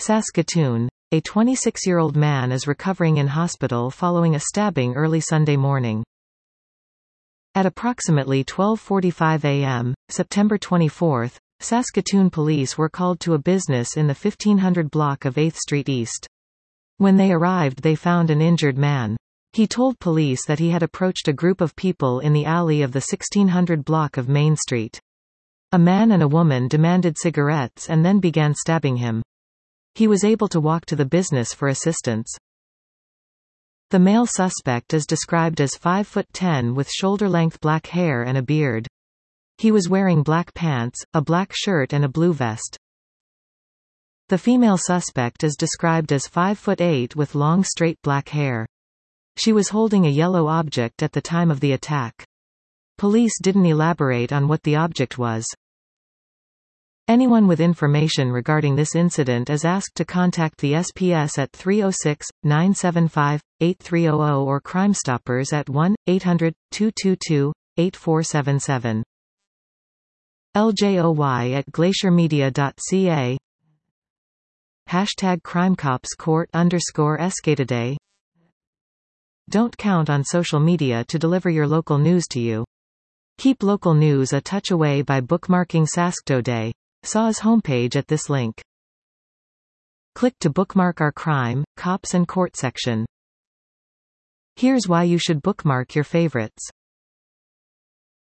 Saskatoon. A 26-year-old man is recovering in hospital following a stabbing early Sunday morning. At approximately 12:45 a.m., September 24, Saskatoon police were called to a business in the 1500 block of 8th Street East. When they arrived, they found an injured man. He told police that he had approached a group of people in the alley of the 1600 block of Main Street. A man and a woman demanded cigarettes and then began stabbing him. He was able to walk to the business for assistance. The male suspect is described as 5'10" with shoulder-length black hair and a beard. He was wearing black pants, a black shirt and a blue vest. The female suspect is described as 5'8" with long straight black hair. She was holding a yellow object at the time of the attack. Police didn't elaborate on what the object was. Anyone with information regarding this incident is asked to contact the SPS at 306-975-8300 or Crime Stoppers at 1-800-222-8477. LJOY@glaciermedia.ca. #CrimecopsCourt_Escatoday. Don't count on social media to deliver your local news to you. Keep local news a touch away by bookmarking Saskatoday. SAW's homepage at this link. Click to bookmark our crime, cops and court section. Here's why you should bookmark your favorites.